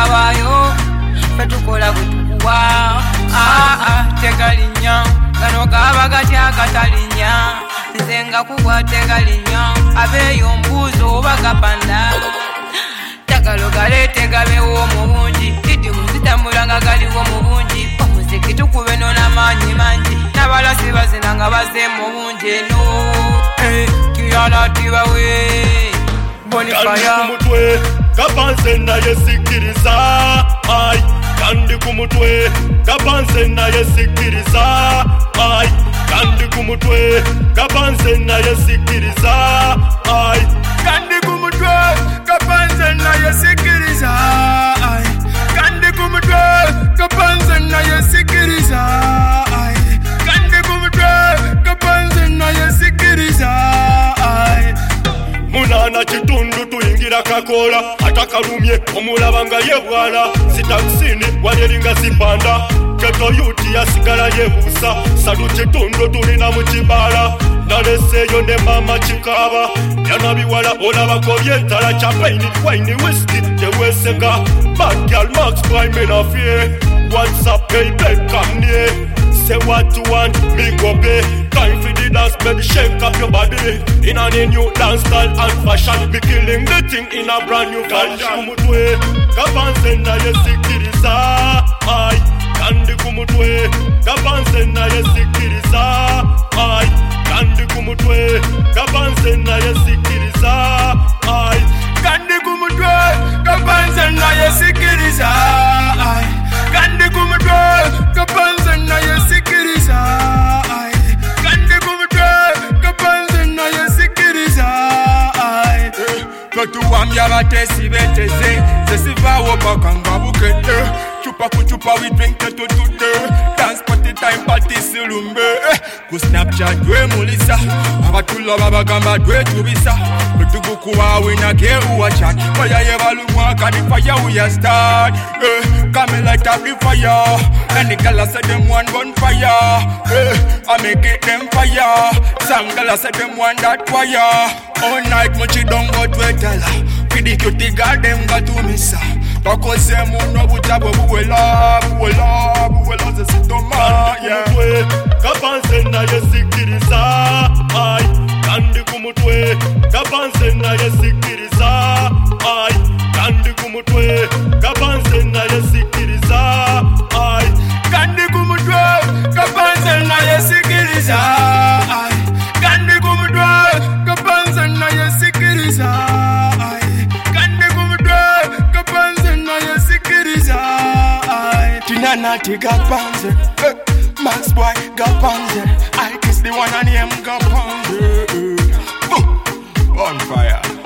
kabayo fetukola kutukuwa tegalinya gano gaba gatya katalinya nzenga kugwa tegalinya abeyo mbuzo oba gapanda tagalo galete gabewo mu bungi titi muzitambula nga galiwo mu bungi omuziki tukube nona manyi mangi n'abalasi bazina nga baze mu bungi no kiyalatiba we bonifaya kumutwe kapanze naye sikiriza ai kandi kumutwe kapanze naye sikiriza ai kandi kumutwe kapanze naye sikiriza ai kandi kumutwe kapanze naye sikiriza ai kandi kumutwe kapanze naye sikiriza ai kandi kumutwe kapanze naye sikiriza ai munana kitundu tuyingira kakola atakalumye omulabanga yebwala sitakusini waleringa sipanda keto yuti yasigala yebusa salu kitundu tulina mu kibala naleseyo ne mama kikaba yanabiwala olabako byentala champagne wine whisky teweseka backyard max prime in a fear what's up baby come near say what you want me go pay time for the dance baby shake up your body in a new dance style and fashion be killing the thing in a brand new culture kumutwe kapanze naye sikiriza ai kandi kumutwe kapanze naye sikiriza ai kandi kumutwe kapanze naye sikiriza ai kandi kumutwe kapanze naye sikiriza ai kandi kumutwe kapanze naye sikiriza ai kandi kumutwe kapanze naye sikiriza ai katuwambya batesi beteze zesivawo bakanga bukete chupa kuchupa we drink to dance party time party silumbe ku Snapchat dwe mulisa abatula babagamba dwe tubisa tugukuwa wina ke uwa chat fire yebalumwa kadi fire we start come light up the fire and the girl said them one bonfire I make it them fire some girl said them one that fire all night much don't go to tell for the cutie girl them got to miss bakoze muno butabo buwela zesitoma yeah kapanze naye sikiriza ai kandi kumutwe kapanze naye sikiriza ai kandi kumutwe kapanze naye sikiriza ai kandi kumutwe kapanze naye sikiriza ai kandi kumutwe kapanze naye sikiriza ai kandi kumutwe kapanze naye sikiriza ai tinana tigapanze Max boy gapanze I kiss the one and him gapanze on fire